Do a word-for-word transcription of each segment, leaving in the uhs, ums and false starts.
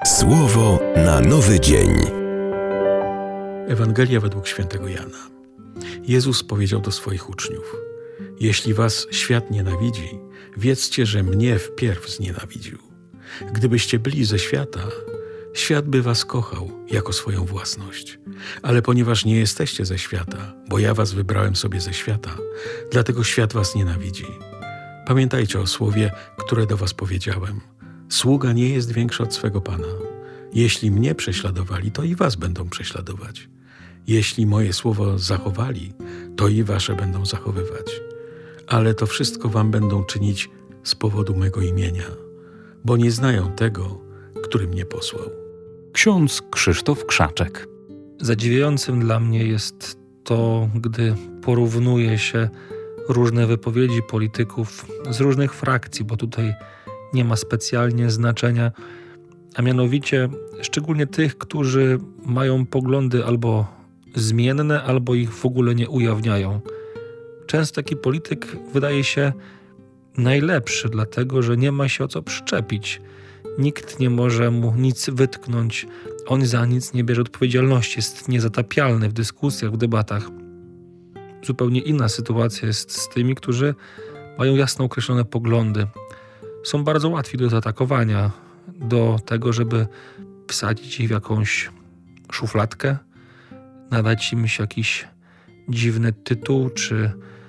Słowo na nowy dzień. Ewangelia według świętego Jana. Jezus powiedział do swoich uczniów: jeśli was świat nienawidzi, wiedzcie, że mnie wpierw znienawidził. Gdybyście byli ze świata, świat by was kochał jako swoją własność. Ale ponieważ nie jesteście ze świata, bo ja was wybrałem sobie ze świata, dlatego świat was nienawidzi. Pamiętajcie o słowie, które do was powiedziałem. Sługa nie jest większy od swego Pana. Jeśli mnie prześladowali, to i was będą prześladować. Jeśli moje słowo zachowali, to i wasze będą zachowywać. Ale to wszystko wam będą czynić z powodu mego imienia, bo nie znają tego, który mnie posłał. Ksiądz Krzysztof Krzaczek. Zadziwiającym dla mnie jest to, gdy porównuje się różne wypowiedzi polityków z różnych frakcji, bo tutaj nie ma specjalnie znaczenia, a mianowicie szczególnie tych, którzy mają poglądy albo zmienne, albo ich w ogóle nie ujawniają. Często taki polityk wydaje się najlepszy, dlatego że nie ma się o co przyczepić. Nikt nie może mu nic wytknąć, on za nic nie bierze odpowiedzialności, jest niezatapialny w dyskusjach, w debatach. Zupełnie inna sytuacja jest z tymi, którzy mają jasno określone poglądy. Są bardzo łatwi do zaatakowania, do tego, żeby wsadzić ich w jakąś szufladkę, nadać im się jakiś dziwny tytuł, czy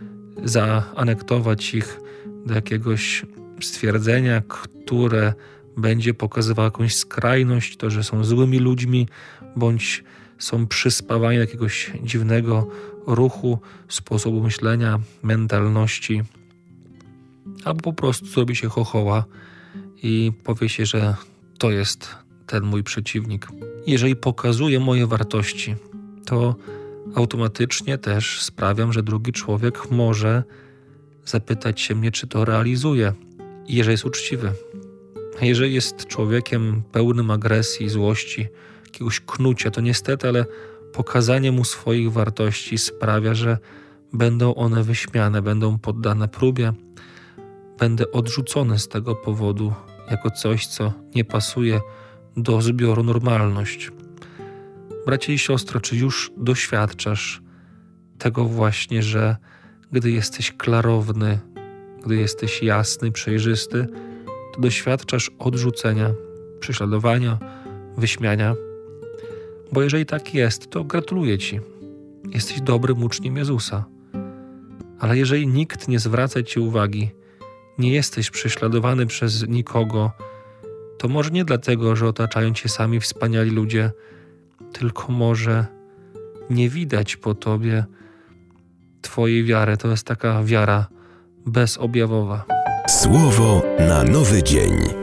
zaanektować ich do jakiegoś stwierdzenia, które będzie pokazywało jakąś skrajność, to, że są złymi ludźmi, bądź są przyspawani do jakiegoś dziwnego ruchu, sposobu myślenia, mentalności, albo po prostu zrobi się chochoła i powie się, że to jest ten mój przeciwnik. Jeżeli pokazuje moje wartości, to automatycznie też sprawiam, że drugi człowiek może zapytać się mnie, czy to realizuje, jeżeli jest uczciwy. A jeżeli jest człowiekiem pełnym agresji, złości, jakiegoś knucia, to niestety, ale pokazanie mu swoich wartości sprawia, że będą one wyśmiane, będą poddane próbie, będę odrzucony z tego powodu jako coś, co nie pasuje do zbioru normalność. Bracie i siostro, czy już doświadczasz tego właśnie, że gdy jesteś klarowny, gdy jesteś jasny, przejrzysty, to doświadczasz odrzucenia, prześladowania, wyśmiania? Bo jeżeli tak jest, to gratuluję Ci. Jesteś dobrym uczniem Jezusa. Ale jeżeli nikt nie zwraca Ci uwagi, nie jesteś prześladowany przez nikogo, to może nie dlatego, że otaczają Cię sami wspaniali ludzie, tylko może nie widać po Tobie Twojej wiary. To jest taka wiara bezobjawowa. Słowo na nowy dzień.